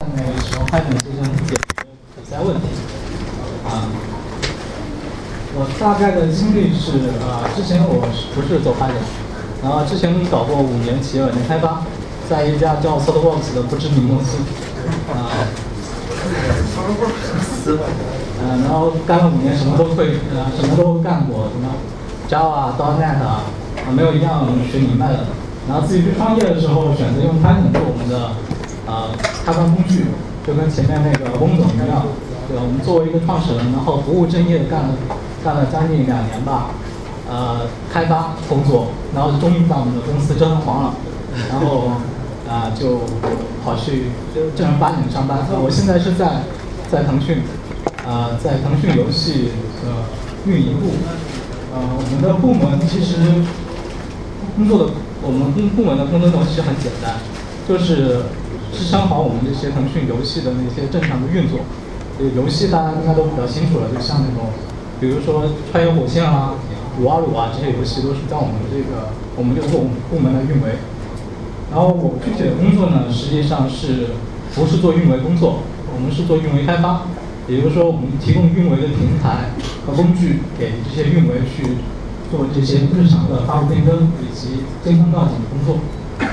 使用 Python 进行解决口塞问题。我大概的经历是，之前我不是走 Python， 然后之前搞过5年企业软件开发，在一家叫 ThoughtWorks 的不知名公司，然后干了5年，什么都会，什么都干过，什么 Java、.NET 没有一样学明白的。然后自己去创业的时候，选择用 Python 做我们的开发工具，就跟前面那个翁总一样，对吧？我们作为一个创始人，然后不务正业干了将近2年吧，开发工作，然后终于把我们的公司折腾黄了，然后就跑去正儿八经上班。我现在是在腾讯，在腾讯游戏的运营部。我们的部门其实我们部门的工作内容其实很简单，就是支撑好我们这些腾讯游戏的那些正常的运作。游戏大家应该都比较清楚了，就像那种，比如说《穿越火线》啊、撸啊撸啊这些游戏都是在我们这个部门来运维。然后我具体的工作呢，实际上不是做运维工作，我们是做运维开发。也就是说，我们提供运维的平台和工具给这些运维去做这些日常的发布变更以及监控告警的工作。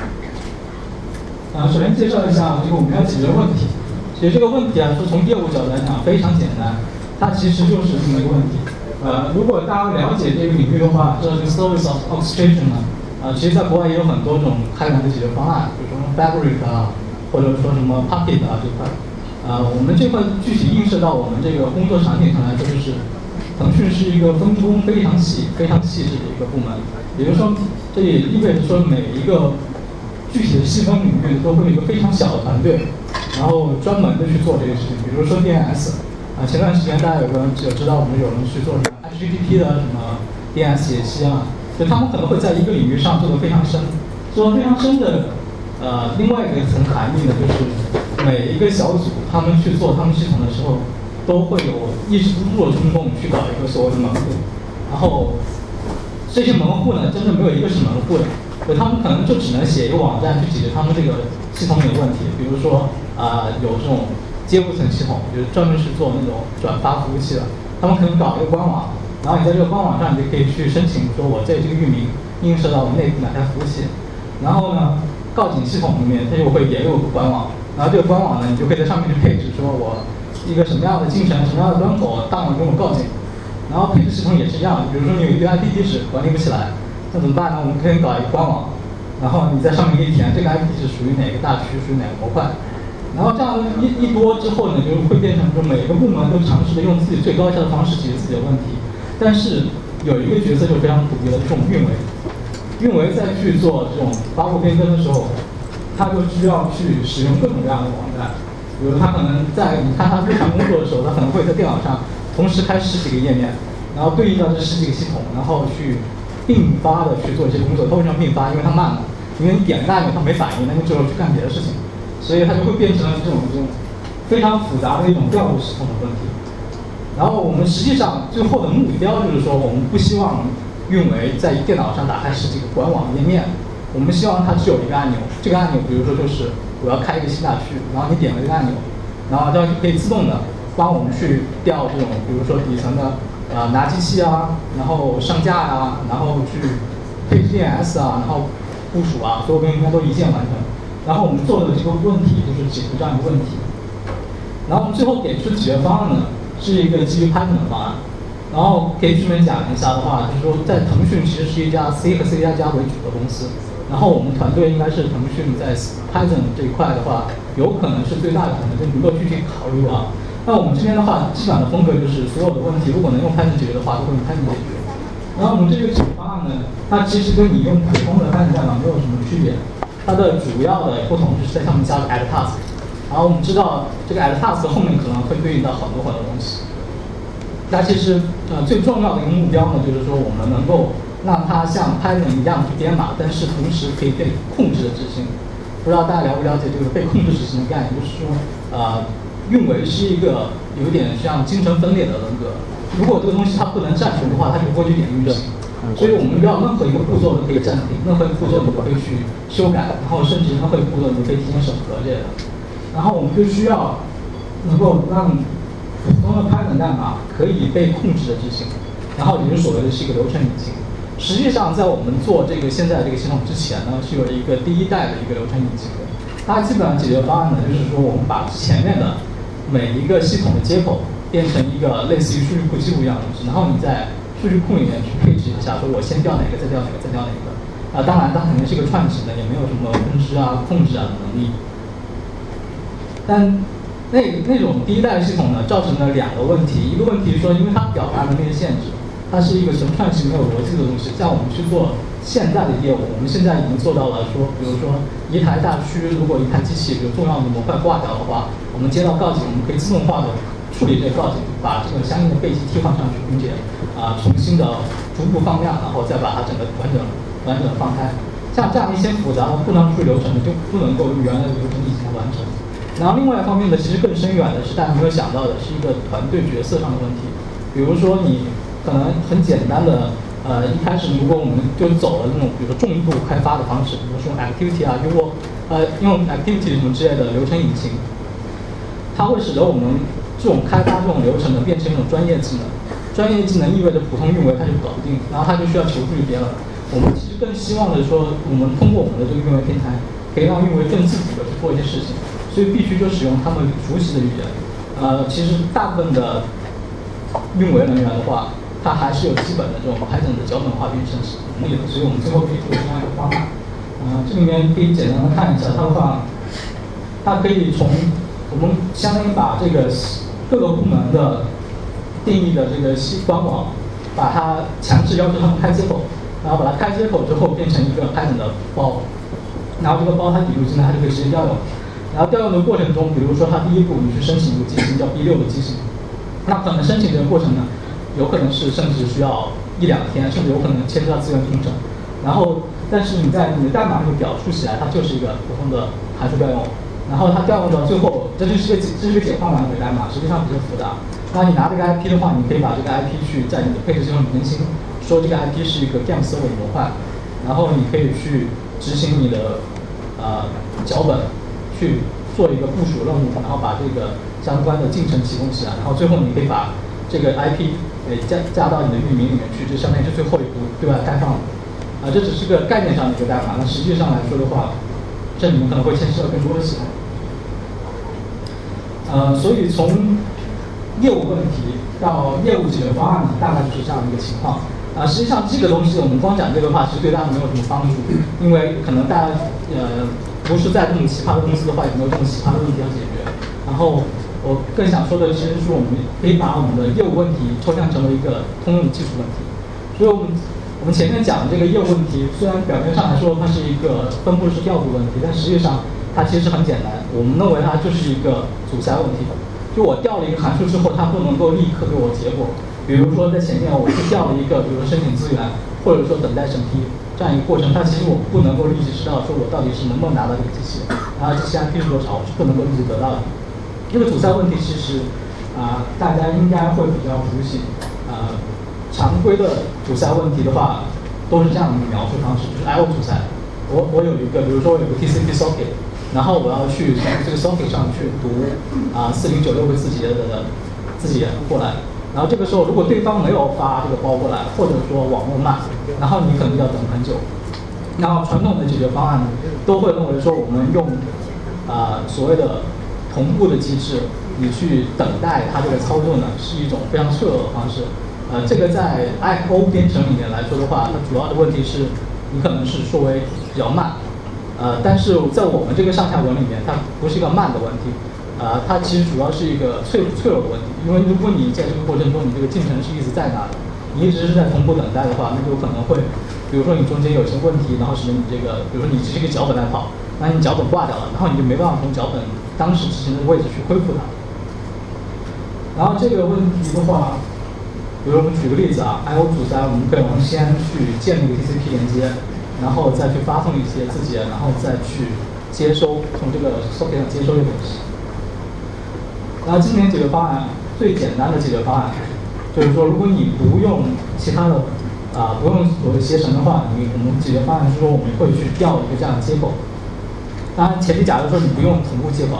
首先介绍一下这个我们要解决的问题。其实这个问题是从业务角度来讲非常简单，它其实就是这么一个问题。如果大家了解这个领域的话，这个 service of orchestration 呢，其实在国外也有很多种开源的解决方案，比如说 Fabric 或者说什么 Puppet 这块。我们这块具体映射到我们这个工作场景上来说，就是腾讯是一个分工非常细致的一个部门，也就是说，这也意味着说每一个具体的细分领域都会有一个非常小的团队，然后专门的去做这个事情。比如说 DNS，前段时间大家有知道我们有人去做什么 HTTP 的什么 DNS 解析就他们可能会在一个领域上做得非常深，做得非常深的。另外一个层含义呢，就是每一个小组他们去做他们系统的时候，都会有抑制不住的冲动去搞一个所谓的门户，然后这些门户呢，真的没有一个是门户的，他们可能就只能写一个网站去解决他们这个系统里的问题。比如说有这种接入层系统，就是专门是做那种转发服务器的，他们可能搞一个官网，然后你在这个官网上，你就可以去申请说我这个域名映射到我内部哪台服务器，然后呢，告警系统里面它就会也有个官网，然后这个官网呢，你就可以在上面去配置说我一个什么样的进程、什么样的端口当晚给我告警。然后配置系统也是一样的，比如说你有一个 IP 地址管理不起来，那怎么办呢？我们可以搞一个官网，然后你在上面可以填这个 IP 地址属于哪个大区、属于哪个模块。然后这样一多之后呢，就会变成说每个部门都尝试着用自己最高效的方式解决自己的问题。但是有一个角色就非常普及了，这种运维。运维在去做这种发布变更的时候，他就需要去使用各种各样的网站。比如他可能在你看他日常工作的时候，他可能会在电脑上同时开10几个页面，然后对应到这10几个系统，然后去并发的去做一些工作。它为什么并发？因为它慢了，因为你点个按钮它没反应，那你只有去干别的事情，所以它就会变成了这种非常复杂的一种调度系统的问题。然后我们实际上最后的目标就是说，我们不希望运维在电脑上打开10几个官网页面，我们希望它只有一个按钮。这个按钮，比如说就是我要开一个新大区，然后你点了这个按钮，然后它就可以自动的帮我们去调这种，比如说底层的拿机器然后上架然后去配置 DNS 然后部署所有东西应该都一键完成。然后我们做的这个问题就是解决这样一个问题。然后我们最后给出的解决方案呢，是一个基于 Python 的方案。然后可以顺便讲一下的话，就是说在腾讯其实是一家 C 和 C++ 为主的公司，然后我们团队应该是腾讯在 Python 这一块的话，有可能是最大的可能性，能够具体考虑那我们这边的话，基本上的风格就是所有的问题，如果能用 Python 解决的话，都会用 Python 解决。然后我们这个解决方案呢，它其实跟你用普通的 Python 代码没有什么区别，它的主要的不同就是在上面加了 add task。然后我们知道这个 add task 后面可能会对应到很多东西。它其实最重要的一个目标呢，就是说我们能够让它像 Python 一样去编码，但是同时可以被控制的执行。不知道大家了不了解这个被控制执行的概念？就是说，运维是一个有点像精神分裂的人格。如果这个东西它不能暂停的话，它就不会去点运行。所以我们要任何一个步骤都可以暂停，任何一个步骤都可以去修改，然后甚至任何一个步骤都可以进行审核这样的。 然后我们就需要能够让普通的 Python 代码可以被控制的执行，然后也就是所谓的是一个流程引擎。实际上，在我们做这个现在这个系统之前呢，是有一个第一代的一个流程引擎的。它基本上解决方案呢，就是说我们把前面的每一个系统的接口变成一个类似于数据库记录一样的东西，然后你在数据库里面去配置一下，说我先调哪个，再调哪个，再调哪个。当然它肯定是一个串行的，也没有什么分支啊、控制啊的能力。但那种第一代系统呢，造成了两个问题。一个问题是说，因为它表达能力的限制，它是一个纯串行没有逻辑的东西。在我们去做现在的业务，我们现在已经做到了说，比如说一台大区，如果一台机器比如重要的模块挂掉的话，我们接到告警，我们可以自动化的处理这个告警，把这个相应的背机替换上去，并且重新的逐步放量，然后再把它整个完整的放开。像这样一些复杂的不能处理流程呢，就不能够用原来的流程进行完成。然后另外一方面呢，其实更深远的是大家没有想到的，是一个团队角色上的问题。比如说你可能很简单的，一开始如果我们就走了那种比如说重度开发的方式，比如说 Activity 啊，用 Activity 什么之类的流程引擎，它会使得我们这种开发这种流程呢变成一种专业技能。专业技能意味着普通运维它就搞不定，然后它就需要求助于别人。我们其实更希望的说，我们通过我们的这个运维平台，可以让运维更自主的去做一些事情。所以必须就使用他们熟悉的语言。其实大部分的运维人员的话，他还是有基本的这种 Python 的脚本化编程能力的。所以我们最后可以做这样一个方案。这里面可以简单的看一下它的话，它可以从我们相当于把这个各个部门的定义的这个官网，把它强制要求他们开接口，然后把它开接口之后变成一个 Python 的包，然后这个包它底部进来，它就可以直接调用。然后调用的过程中，比如说它第一步你去申请一个机型叫 B6 的机型，那可能申请这个过程呢，有可能是甚至需要1-2天，甚至有可能牵涉到资源工程。然后，但是你在你的代码里表述起来，它就是一个普通的函数调用。然后它调用到最后，这是个解放版本的代码，实际上比较复杂。那你拿这个 IP 的话，你可以把这个 IP 去在你的配置系统里更新，说这个 IP 是一个 Game Server 的模块，然后你可以去执行你的脚本。去做一个部署任务，然后把这个相关的进程启动起来，然后最后你可以把这个 IP 给加到你的域名里面去，这相当于是最后一步对外开放的。这只是个概念上的一个代码，那实际上来说的话，这里面可能会牵涉更多的系统。所以从业务问题到业务解决方案呢，大概就是这样的一个情况。实际上这个东西我们光讲这个话，其实对大家没有什么帮助，因为可能大家不是在这种奇葩的公司的话，也没有这种奇葩的问题要解决。然后我更想说的其实是，我们可以把我们的业务问题抽象成为一个通用的技术问题。所以我们前面讲的这个业务问题，虽然表面上来说它是一个分布式调度问题，但实际上它其实很简单。我们认为它就是一个阻塞问题。就我调了一个函数之后，它不能够立刻给我结果。比如说在前面我是调了一个，比如说申请资源，或者说等待审批这样一个过程，它其实我不能够立即知道说我到底是能不能拿到这个机器，然后机器 IP 是多少，我是不能够立即得到的。这个阻塞问题其实大家应该会比较熟悉。常规的阻塞问题的话，都是这样的一个描述方式，就是 I/O 阻塞。我有一个，比如说我有个 TCP socket， 然后我要去从这个 socket 上去读4096个字节过来。然后这个时候，如果对方没有发这个包过来，或者说网络慢，然后你可能要等很久。然后传统的解决方案呢，都会认为说我们用所谓的同步的机制，你去等待它这个操作呢，是一种非常脆弱的方式。这个在 I/O 编程里面来说的话，它主要的问题是你可能是稍微比较慢。但是在我们这个上下文里面，它不是一个慢的问题。它其实主要是一个脆弱的问题，因为如果你在这个过程中，你这个进程是一直在那的，你一直是在同步等待的话，那就可能会，比如说你中间有些问题，然后使得你这个，比如说你只是一个脚本在跑，那你脚本挂掉了，然后你就没办法从脚本当时执行的位置去恢复它。然后这个问题的话，比如我们举个例子I/O 阻塞，我们可能先去建立一个 TCP 连接，然后再去发送一些字节，然后再去接收，从这个 socket 上接收这个东西。然后今年解决方案最简单的解决方案，就是说，如果你不用其他的不用所谓携程的话，我们解决方案是说我们会去调一个这样的接口。当然，前提假如说你不用同步接口，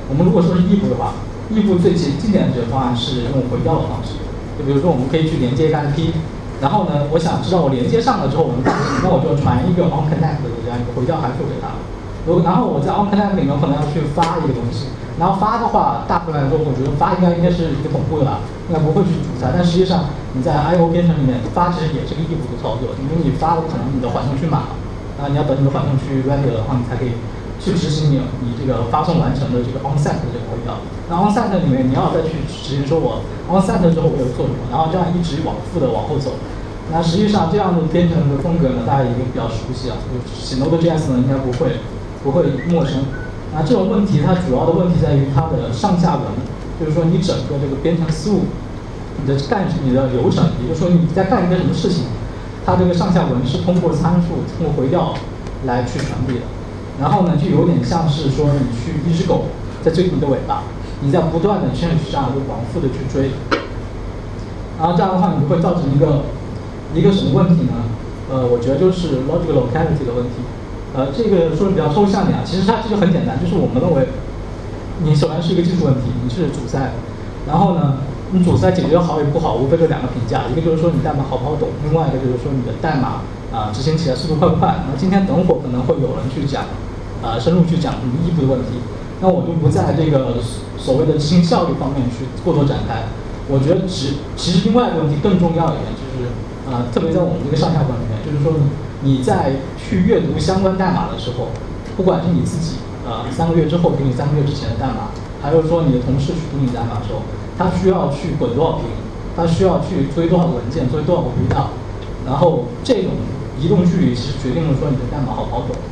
我们如果说是异步的话，异步最经典的解决方案是用回调的方式。就比如说，我们可以去连接一个 IP， 然后呢，我想知道我连接上了之后我能干什么，那我就传一个 onConnect 的这样一个回调函数给它。然后我在 onConnect 里面可能要去发一个东西，然后发的话，大部分来说，我觉得发应该是一个同步的吧，应该不会去主裁。但实际上你在 I/O 编程里面发其实也是个异步的操作，因为你发了可能你的缓冲区满了，你要等你的缓冲区 render 的话，你才可以去执行你这个发送完成的这个 onset 的这个回调。那 onset 里面你要再去执行说我 onset 之后我有做什么，然后这样一直往复的往后走。那实际上这样的编程的风格呢，大家已经比较熟悉了，写 Node.js 呢应该不会陌生。那这种问题它主要的问题在于它的上下文，就是说你整个这个编程思路，你的流程，也就是说你在干一个什么事情，它这个上下文是通过参数、通过回调来去传递的。然后呢，就有点像是说你去一只狗在追你的尾巴，你在不断的这样就往复的去追，然后这样的话你会造成一个什么问题呢？我觉得就是 logical locality 的问题。这个说的比较抽象点啊，其实它很简单，就是我们认为，你首先是一个技术问题，你是阻塞，然后呢，你阻塞解决好与不好，无非就两个评价，一个就是说你代码好不好懂，另外一个就是说你的代码执行起来速度快不快。那今天等会儿可能会有人去讲，深入去讲什么异步的问题，那我就不在这个所谓的执行效率方面去过多展开。我觉得其实另外一个问题更重要一点就是，特别在我们这个上下文里面，就是说你在去阅读相关代码的时候，不管是你自己3个月之后给你3个月之前的代码，还有说你的同事去读你代码的时候，他需要去滚多少屏，他需要去追多少个文件，追多少个回调，然后这种移动距离是决定了说你的代码好不好懂。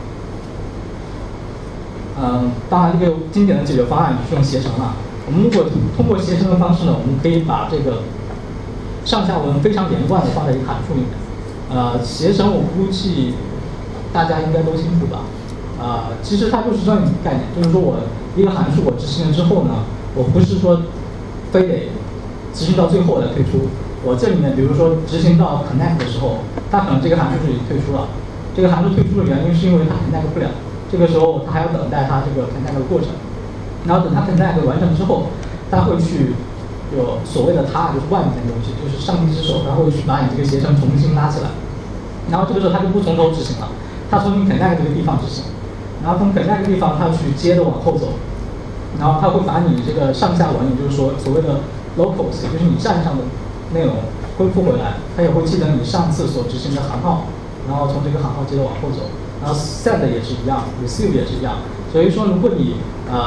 当然这个经典的解决方案就是用携程了。我们如果通过携程的方式呢，我们可以把这个上下文非常连贯的放在一个函数里面。携程我估计大家应该都清楚吧？其实它就是这样一个概念，就是说我一个函数我执行了之后呢，我不是说非得执行到最后来退出。我这里面比如说执行到 connect 的时候，它可能这个函数就已经退出了。这个函数退出的原因是因为它 connect 不了，这个时候它还要等待它这个 connect 的过程。然后等它 connect 完成之后，它会去有所谓的它就是外面的东西，就是上帝之手，它会去把你这个携程重新拉起来。然后这个时候它就不从头执行了，它从你 connect 这个地方执行，然后从 connect 这个地方它去接着往后走，然后它会把你这个上下文，也就是说所谓的 locals， 也就是你站上的内容恢复回来，它也会记得你上次所执行的行号，然后从这个行号接着往后走，然后 send 也是一样 ，receive 也是一样。所以说，如果你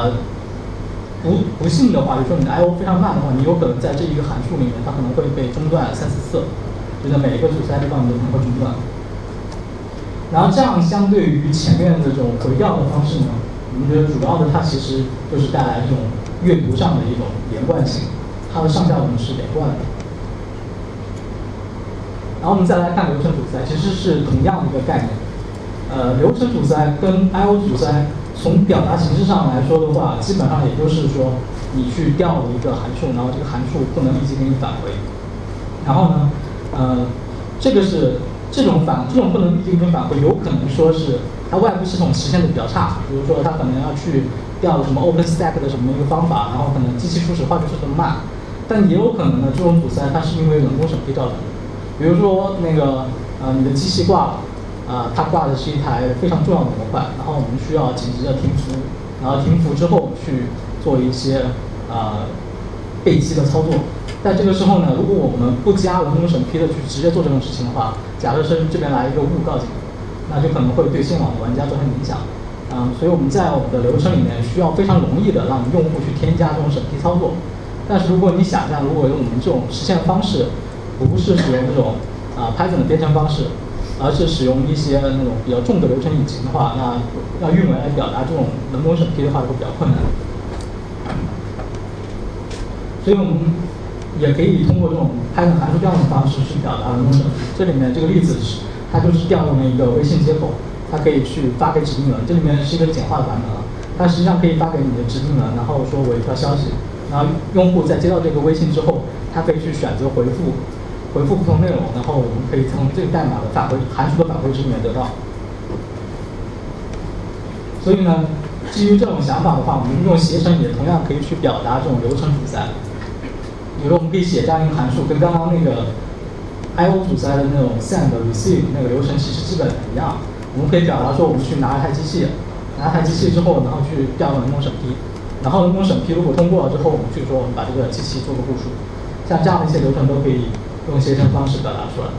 不幸的话，就是说你的 I/O 非常慢的话，你有可能在这一个函数里面，它可能会被中断3、4次，就在每一个阻塞地方你都可能会中断。然后这样相对于前面的这种回调的方式呢，我们觉得主要的它其实就是带来这种阅读上的一种连贯性，它的上下文是连贯的。然后我们再来看流程阻塞，其实是同样的一个概念。流程阻塞跟 I/O 阻塞，从表达形式上来说的话，基本上也就是说，你去调一个函数，然后这个函数不能立即给你返回。然后呢，这个是这种不能立即给你返回，有可能说是它外部系统实现的比较差，比如说它可能要去调什么 OpenStack 的什么一个方法，然后可能机器初始化就是很慢。但也有可能呢，这种阻塞它是因为人工审批造成的，比如说那个你的机器挂了。它挂的是一台非常重要的模块，然后我们需要紧急的停服，然后停服之后去做一些备机的操作。在这个时候呢，如果我们不加人工审批的去直接做这种事情的话，假设是这边来一个误告警，那就可能会对线网的玩家造成影响。所以我们在我们的流程里面需要非常容易的让用户去添加这种审批操作。但是如果你想象，如果用我们这种实现方式，不是使用这种Python 的编程方式，而是使用一些那种比较重的流程引擎的话，那要运维来表达这种人工审批的话会比较困难。所以我们也可以通过这种 Python 函数调用的方式去表达人工审批。这里面这个例子是，它就是调用了一个微信接口，它可以去发给指令人，这里面是一个简化的版本了。它实际上可以发给你的指令人，然后说我一条消息，然后用户在接到这个微信之后，他可以去选择回复不同内容，然后我们可以从这个代码的返回函数的返回值里面得到。所以呢， 基于这种想法的话，我们用携程也同样可以去表达这种流程阻塞。比如说，我们可以写这样一个函数，跟刚刚那个 I/O 阻塞的那种 send、receive 那个流程其实基本一样。我们可以表达说，我们去拿一台机器，拿一台机器之后，然后去调用人工审批，然后人工审批如果通过了之后，我们去说我们把这个机器做个部署，像这样的一些流程都可以用携程方式表达出来。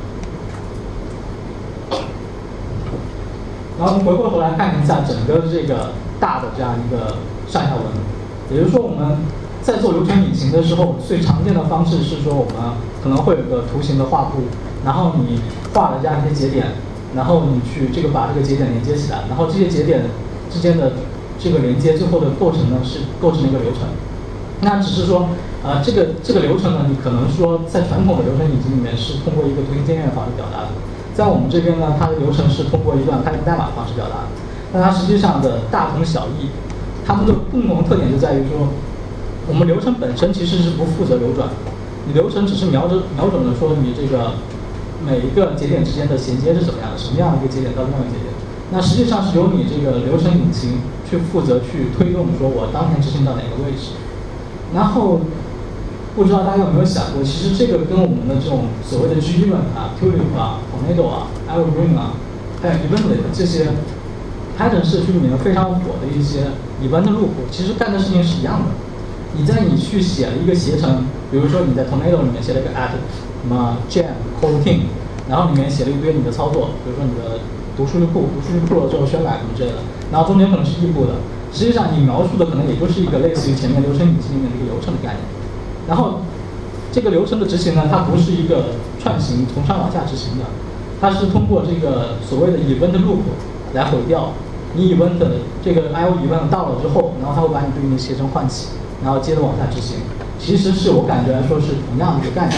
然后我们回过头来看一下整个这个大的这样一个上下文，也就是说我们在做流程引擎的时候，最常见的方式是说我们可能会有个图形的画布，然后你画了这样一些节点，然后你去把这个节点连接起来，然后这些节点之间的这个连接最后的构成呢是构成一个流程。那只是说这个流程呢，你可能说在传统的流程引擎里面是通过一个图形界面的方式表达的。在我们这边呢，它的流程是通过一段开源代码的方式表达的，但它实际上的大同小异。它们的共同特点就在于说，我们流程本身其实是不负责流转，你流程只是瞄准的说你这个每一个节点之间的衔接是怎么样的，什么样的一个节点到另外一个节点。那实际上是由你这个流程引擎去负责去推动，说我当前执行到哪个位置。然后不知道大家有没有想过，其实这个跟我们的这种所谓的 G-Event 啊、Tulip 啊、Tornado 啊、Evergreen 啊，还有 Eventlet 这些 Python 社区里面非常火的一些 Event Loop， 其实干的事情是一样的。你去写了一个携程，比如说你在 Tornado 里面写了一个 at 什么 jam coroutine， 然后里面写了一堆你的操作，比如说你的读数据库了之后宣改什么之类的，然后中间可能是异步的。实际上你描述的可能也就是一个类似于前面流程引擎里面的一个流程的概念。然后这个流程的执行呢，它不是一个串行从上往下执行的，它是通过这个所谓的 event loop 来回调。你 event 这个 I/O event 到了之后，然后它会把你对应的携程唤起，然后接着往下执行。其实是我感觉来说是同样的一个概念。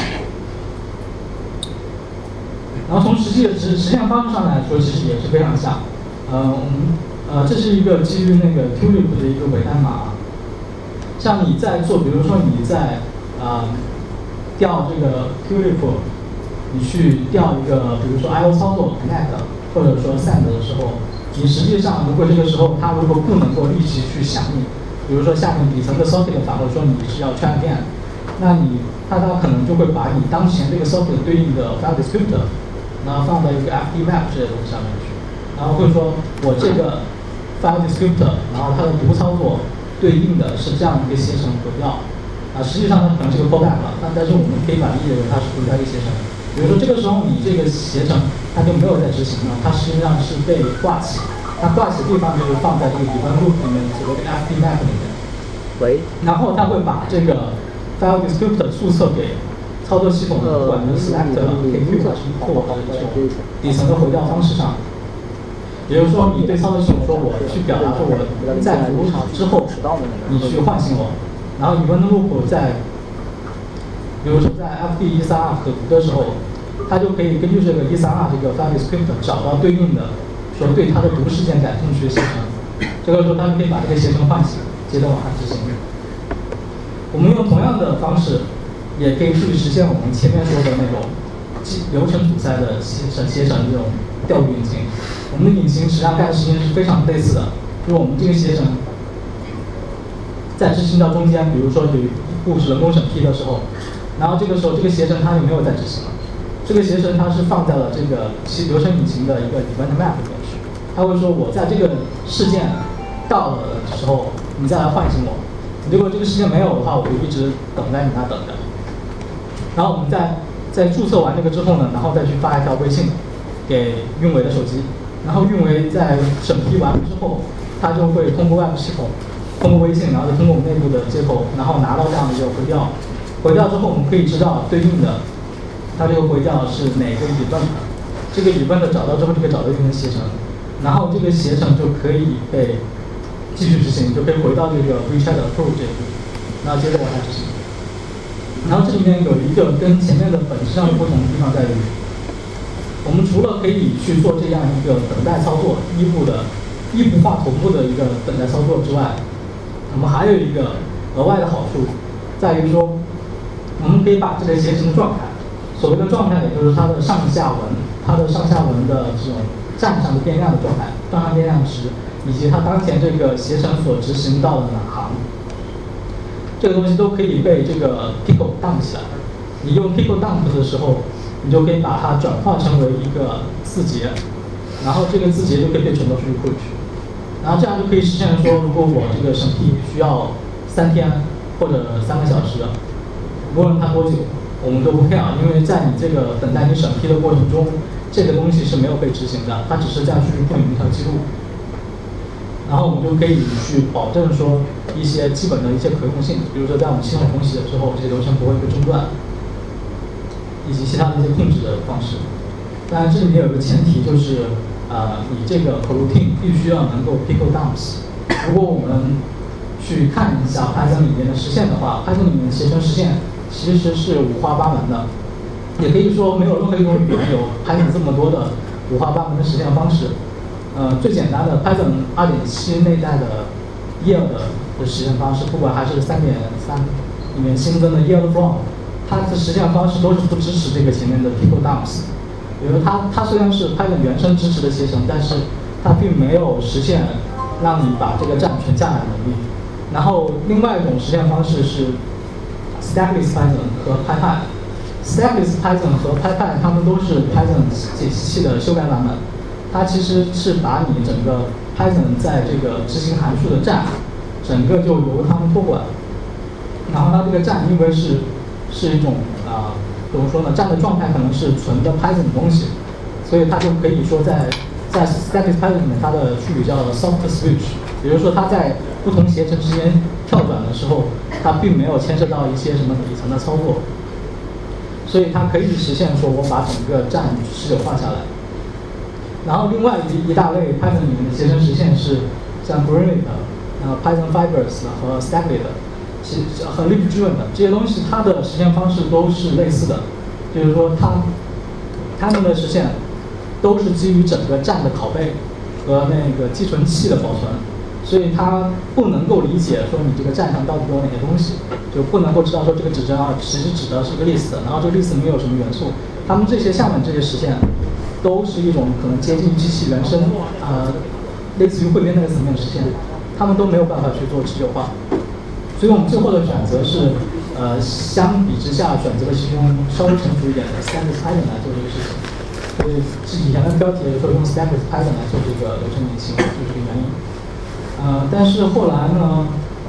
然后从实现方式上来说，其实也是非常像。这是一个基于那个 Tulip 的一个伪代码。像你在做，比如说你在调这个 Tulip， 你去调一个，比如说 I/O 操作 connect 或者说 send 的时候，你实际上如果这个时候它如果不能够立即去响应，比如说下面底层的 socket 反馈说你是要 try again， 那它可能就会把你当前这个 socket 对应的 file descriptor， 然后放到一个 fd map 这些东西上面去，然后会说我这个 file descriptor， 然后它的读操作对应的是这样一个携程回调。实际上它可能是个 callback 了，但是我们可以把理解为它是回调一个携程。比如说这个时候你这个携程它就没有在执行了，它实际上是被挂起，它挂起的地方就是放在这个 event loop 里面所谓的 fd map 里面。然后它会把这个 file descriptor 注册给操作系统的不管是 select、KQ 还是 import 的这种底层的回调方式上。也就是说，你对操作系统说，我去表达说我在服务之后，你去唤醒我，然后 event loop 在，比如说在 fd132 可读的时候，它就可以根据这个132这个 file descriptor 找到对应的，说对它的读事件感兴趣的携程，这个时候它们可以把这个携程唤醒，接着往下执行。我们用同样的方式，也可以去实现我们前面说的那种流程阻塞的携程这种调度引擎。我们的引擎实际上干的事情是非常类似的，就是我们这个携程在执行到中间，比如说有一步是人工审批的时候，然后这个时候这个携程它就没有在执行了，这个携程它是放在了这个流程引擎的一个 event map 里面去，它会说我在这个事件到了的时候，你再来唤醒我，如果这个事件没有的话，我就一直等在你那等着。然后我们在注册完这个之后呢，然后再去发一条微信给运维的手机。然后运维在审批完之后，它就会通过外部系统，通过微信，然后再通过我们内部的接口，然后拿到这样的一个回调。回调之后，我们可以知道对应的，它这个回调是哪个event，这个event找到之后就可以找到对应的携程，然后这个携程就可以被继续执行，就可以回到这个 WeChat approve 这一步，然后接着往下执行。然后这里面有一个跟前面的本质上的不同的地方在于，我们除了可以去做这样一个等待操作，异步化同步的一个等待操作之外，我们还有一个额外的好处，在于说，我们可以把这个携程的状态，所谓的状态也就是它的上下文的这种站上的变量的状态，上下变量值， 以及它当前这个携程所执行到的哪行，这个东西都可以被这个 Pickle dump 起来。你用 Pickle dump 的时候，你就可以把它转化成为一个字节，然后这个字节就可以被传到数据库里去。然后这样就可以实现说，如果我这个审批需要3天或者3个小时，无论它多久，我们都不 care， 因为在你这个等待你审批的过程中，这个东西是没有被执行的，它只是在数据库里面一条记录。然后我们就可以去保证说一些基本的一些可用性，比如说在我们系统重启的时候，这些流程不会被中断，以及其他的一些控制的方式。当然，这里面有个前提就是，你这个 coroutine 必须要能够 pickle dumps。如果我们去看一下 Python 里面的实现的话 ，Python 里面的携程实现其实是五花八门的，也可以说没有任何一种语言有 Python 这么多的五花八门的实现方式。最简单的 Python 2.7那代的 yield 的实现方式，不管还是3.3里面新增的 yield from， 它的实现方式都是不支持这个前面的 pickle dumps。比如它虽然是 Python 原生支持的携程，但是它并没有实现让你把这个站全下来的能力。然后另外一种实现方式是 Stackless Python 和 PyPy。Stackless Python 和 PyPy 它们都是 Python 解析器的修改版本。它其实是把你整个 Python 在这个执行函数的站，整个就由它们托管。然后它这个站因为是一种怎么说呢？站的状态可能是纯的 Python 的东西，所以它就可以说在 Stackless Python 里面，它的术语叫 soft switch， 比如说它在不同携程之间跳转的时候，它并没有牵涉到一些什么底层的操作，所以它可以实现说我把整个站持久化下来。然后另外一大类 Python 里面的携程实现是像 Greenlit、Python Fibers 和 Stacklit 和 Lib-driven 的这些东西，它的实现方式都是类似的，就是说它们的实现都是基于整个站的拷贝和那个寄存器的保存，所以它不能够理解说你这个站上到底有哪些东西，就不能够知道说这个指针其实指的是一个 list， 然后这个 list 里面有什么元素，它们这些下面这些实现都是一种可能接近机器原生类似于汇编那个层面的实现，他们都没有办法去做持久化。所以我们最后的选择是，相比之下选择了其中稍微成熟一点的 Stackless Python 来做这个事情。所以以前的标题说用 Stackless Python 来做这个流程引擎，就是这个原因。但是后来呢，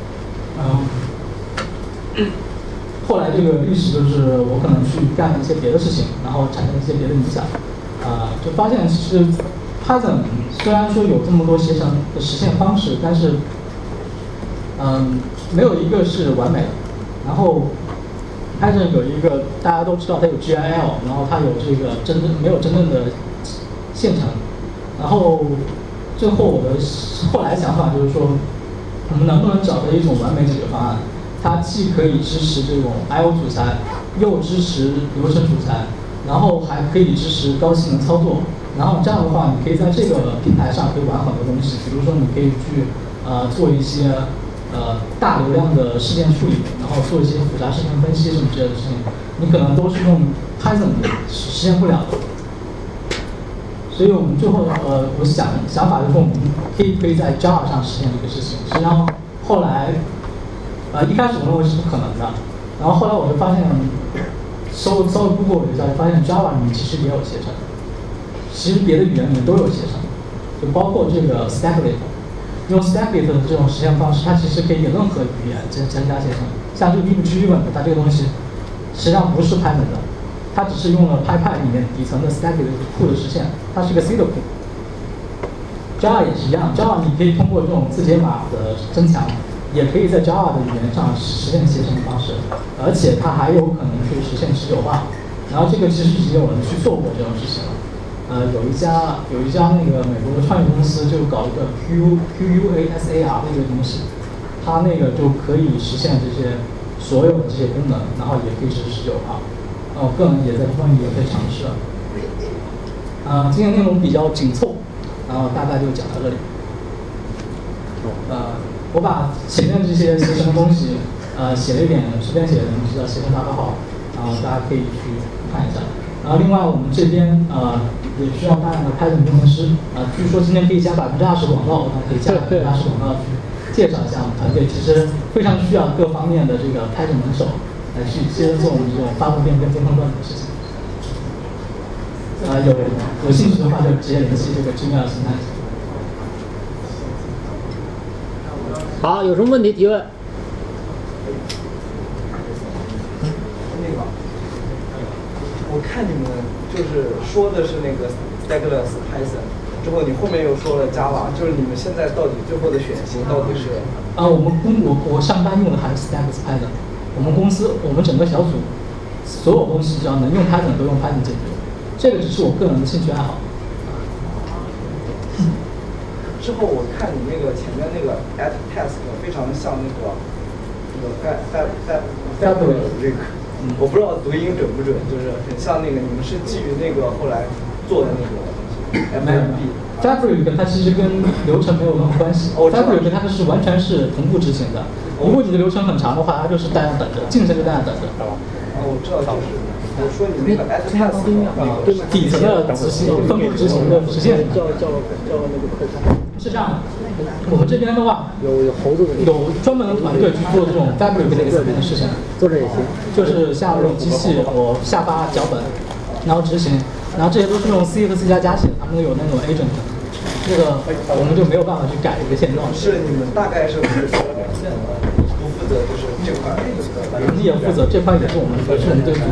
后来这个历史就是我可能去干一些别的事情，然后产生一些别的影响，就发现其实 Python 虽然说有这么多携程的实现方式，但是没有一个是完美的。然后 Python 有一个大家都知道它有 GIL， 然后它有这个没有真正的线程。然后最后我的后来想法就是说，我们能不能找到一种完美解决方案？它既可以支持这种 I/O 主材，又支持流程主材，然后还可以支持高性能操作。然后这样的话，你可以在这个平台上可以玩很多东西，比如说你可以去做一些大流量的事件处理，然后做一些复杂事件分析什么之类的事情，你可能都是用 Python 实现不了的。所以我们最后我想法就是说，我们可以在 Java 上实现这个事情。实际上后来一开始我认为是不可能的，然后后来我就发现稍微 Google 了一下，就发现 Java 里面其实也有携程，其实别的语言里面都有携程，就包括这个 Stacklit。用 Stacklit 的这种实现方式，它其实可以给任何语言增加携程。像这个 Lib-driven 它这个东西实际上不是 Python 的，它只是用了 PyPy 里面底层的 Stacklit 库的实现，它是个 C 的库。Java 也是一样 ，Java 你可以通过这种字节码的增强，也可以在 Java 的语言上实现携程的方式，而且它还有可能去实现持久化。然后这个其实已经有人去做过这种事情了。有一家那个美国的创业公司就搞一个 QUASAR 那个东西，它那个就可以实现这些所有的这些功能，然后也可以支持持久化。我个人也在这方面也会尝试。今天内容比较紧凑，然后大概就讲到这里。我把前面这些携程的东西，写了一点随便写的东西，叫携程打包好，然后大家可以去看一下。 然后另外我们这边也需要大量的 Python 工程师据说今天可以加20%广告，可以加20%广告去介绍一下我们团队，其实非常需要各方面的这个 Python 人手来去接着做我们这种发布变更、健康段子的事情。有兴趣的话就直接联系这个Gmail形态。 好，有什么问题提问？ 我看你们就是说的是那个 Douglas Python， 之后你后面又说了 Java， 就是你们现在到底最后的选型到底是？ 我上班用的还是 Douglas Python， 我们整个小组所有东西只要能用 Python 都用 Python 解决，这个只是我个人的兴趣爱好。 之后我看你那个前面那个 at task 非常像那个Fabric， 我不知道读音准不准，就是很像那个你们是基于那个后来做的那个 Fabric 它其实跟流程没有任何关系。Fabric 它是完全是同步执行的。如果你的流程很长的话，它就是大家等着，进程就大家等着。 我知道，就是我说你那个 at task 底层的执行、分布执行的实现。 叫那个客户。 是这样的，我们这边的话有猴子的， 有专门的团队去做这种 Fabric 这个层面的事情。 做这也行， 就是像这种机器，我下发脚本，然后执行，然后这些都是用 C 和 C 加写的，他们有那种 agent， 这个我们就没有办法去改这个现状。 是你们大概是不是不负责就是这块？ 我们也负责这块，也是我们的团队。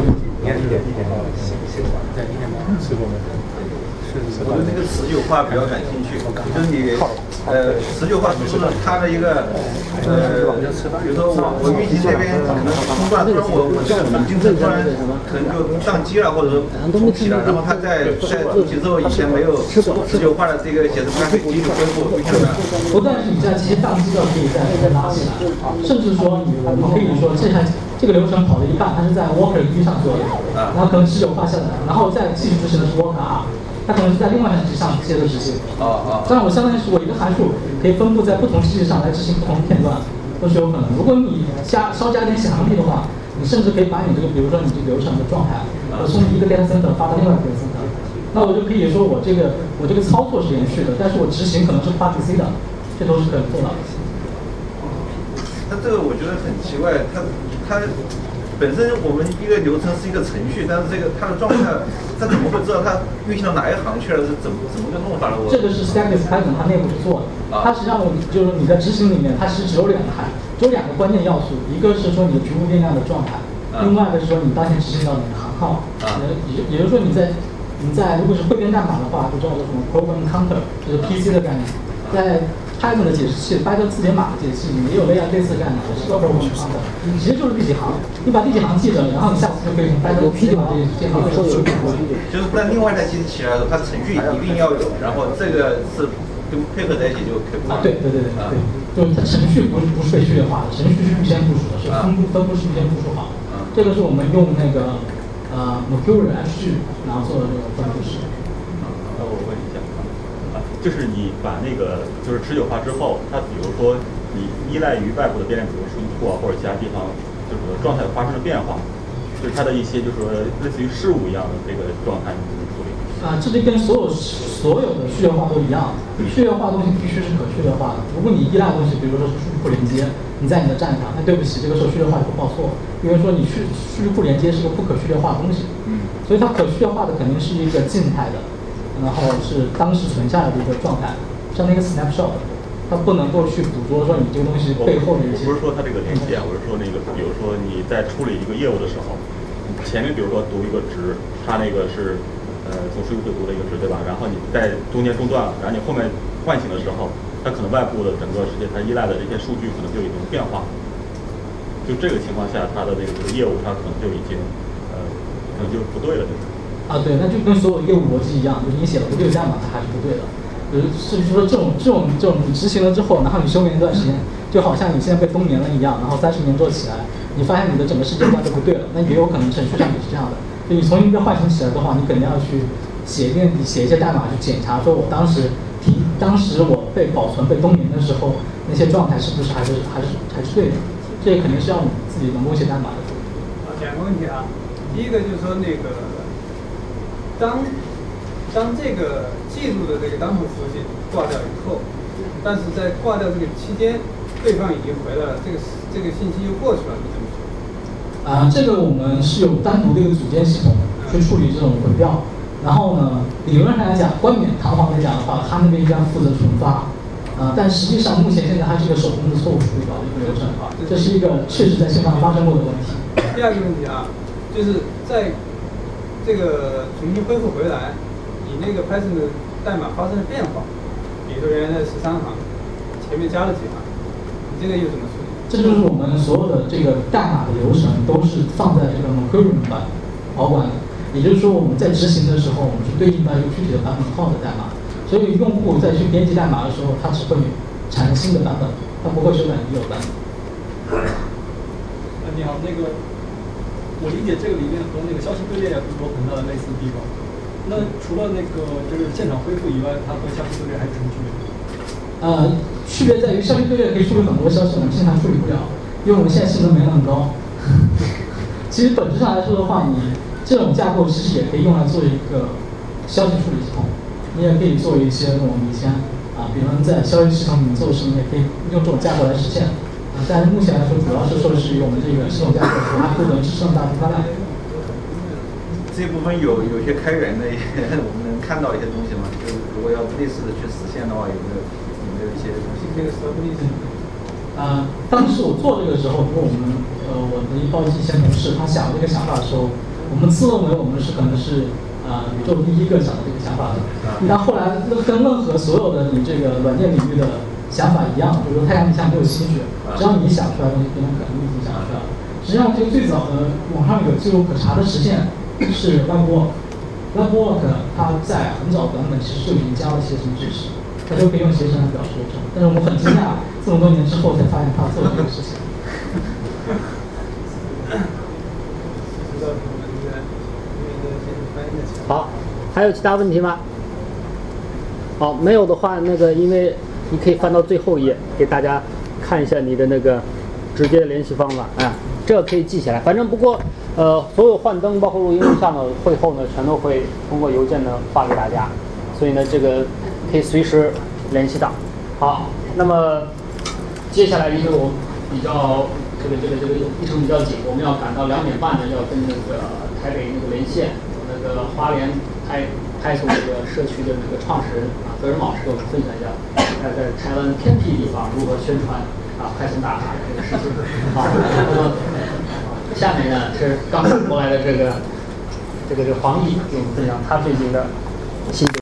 我对这个持久化比较感兴趣，就是你持久化是不是它的一个比如说我运行这边可能突然我这个进程突然可能就宕机了，或者说重启了，然后它在重启之后以前没有持久化的这个显示它可以继续恢复运行的。 不但是你在这些宕机的可以再拉起来，甚至说你可以说这个流程跑了一半，它是在 Worker 1上做的，然后可能持久化下来，然后再继续执行的是 Worker 2。它可能是在另外一台机上接着执行。这样我相当于是我一个函数可以分布在不同机器上来执行不同的片段，都是有可能。如果你稍加点想象力的话，你甚至可以把你这个，比如说你这个流程的状态，我从一个 data center 发到另外一个 data center， 那我就可以说我这个操作是连续的，但是我执行可能是跨 PC 的，这都是可以做到的。 那这个我觉得很奇怪，它本身我们一个流程是一个程序，但是这个它的状态，它怎么会知道它运行到哪一行去了？是怎么个弄法了？ 这个是 Stackdriver Python 它内部去做的。它实际上就是你在执行里面，它其实只有两个关键要素，一个是说你的局部变量的状态，另外一个是说你当前执行到哪个行号。也就是说你在如果是汇编代码的话，就叫做什么 program counter， 就是 PC 的概念，在Python 的解释器 ，Python 字典码的解释器里面也有类似的概念，也是 program counter， 其实就是第几行，你把第几行记着，然后你下次就可以从 Python 字典码这些行收取。 就是在另外一台机器起来的时候，它程序一定要有，然后这个是跟配合在一起就可以。 对，就是它程序不是被序列化的，程序是预先部署的，是分布是预先部署好。这个是我们用那个Mercurial H 然后做的这个分布式。 那我问一下。就是你把那个就是持久化之后，它比如说你依赖于外部的变量，比如数据库啊或者其他地方，就是状态发生了变化，就是它的一些就是说类似于事物一样的这个状态，你怎么处理？ 这就跟所有的序列化都一样，序列化东西必须是可序列化的。如果你依赖的东西，比如说是数据库连接，你在你的站上，那对不起，这个时候序列化也会报错，因为说你数据库连接是个不可序列化的东西，所以它可序列化的肯定是一个静态的。然后是当时存下来的一个状态，像那个 snapshot， 它不能够去捕捉说你这个东西背后的一些。 我不是说它这个连接啊，我是说那个，比如说你在处理一个业务的时候，前面比如说读一个值，它那个是从数据库读了一个值，对吧？然后你在中间中断了，然后你后面唤醒的时候，它可能外部的整个世界它依赖的这些数据可能就已经变化了。就这个情况下，它的这个业务它可能就已经可能就不对了，对吧？ 对，那就跟所有业务逻辑一样，就是你写了不对的代码，它还是不对的。是说这种你执行了之后，然后你休眠一段时间，就好像你现在被冬眠了一样，然后30年之后起来，你发现你的整个世界观都不对了，那也有可能程序上也是这样的。就你重新被唤醒起来的话，你肯定要去写一些代码去检查，说我当时我被保存被冬眠的时候，那些状态是不是还是对的？这肯定是要你自己能够写代码的。 2个问题啊，第一个就是说那个当这个记录的这个当头服务器挂掉以后，但是在挂掉这个期间，对方已经回来了，这个信息又过去了，你怎么说？ 这个我们是有单独的一个组件系统去处理这种回调。然后呢，理论上来讲，冠冕堂皇来讲的话，他那边应该负责重发。但实际上目前现在它是一个手工的错误处理的一个流程，这是一个确实在线上发生过的问题。 第二个问题啊，就是在这个重新恢复回来，你那个 Python 的代码发生了变化，比如说原来的13行，前面加了几行，你这个又怎么处理？ 这就是我们所有的这个代码的流程都是放在这个 Mercurial 版保管的，也就是说我们在执行的时候，我们是对应到一个具体的版本号的代码。所以用户在去编辑代码的时候，他只会产生新的版本，他不会修改已有版本。 你好，我理解这个里面和那个消息队列有很大的类似的地方。那除了就是现场恢复以外，它和消息队列还有什么区别？ 区别在于消息队列可以处理很多消息，我们现场处理不了，因为我们现在性能没那么高。其实本质上来说的话，你这种架构其实也可以用来做一个消息处理系统。你也可以做一些我们以前比如在消息系统里面做的事情，也可以用这种架构来实现。但是目前来说，主要是受制于我们这个系统架构和它不能支撑大批发量。 这部分有些开源的，我们能看到一些东西吗？就是如果要类似的去实现的话，有没有一些东西？ 那个什么例子？ 当时我做这个时候，比如我的一些同事他想这个想法的时候，我们自认为我们可能是宇宙第一个想的这个想法的。但后来跟任何所有的你这个软件领域的想法一样，比如说太阳底下没有吸血，只要你想出来的东西，别人可能已经想出来了。实际上，这个最早的网上有记录可查的实现是 WebWork， 它在很早版本其实就已经加了携程支持，它就可以用携程来表示流程。但是我们很惊讶，这么多年之后才发现它做了这个事情。 好，还有其他问题吗？好，没有的话，因为你可以翻到最后一页，给大家看一下你的直接的联系方法。这个可以记起来。反正不过，所有幻灯包括录音录像的会后呢，全都会通过邮件呢发给大家，所以呢，这个可以随时联系到。好，那么接下来因为我比较这个议程比较紧，我们要赶到2点半呢，要跟台北连线。花莲Python这个社区的创始人德仁老师给我们分享一下，在台湾偏僻地方如何宣传Python大法这个事情。好，那么下面呢是刚过来的这个黄奕给我们分享他最近的心得。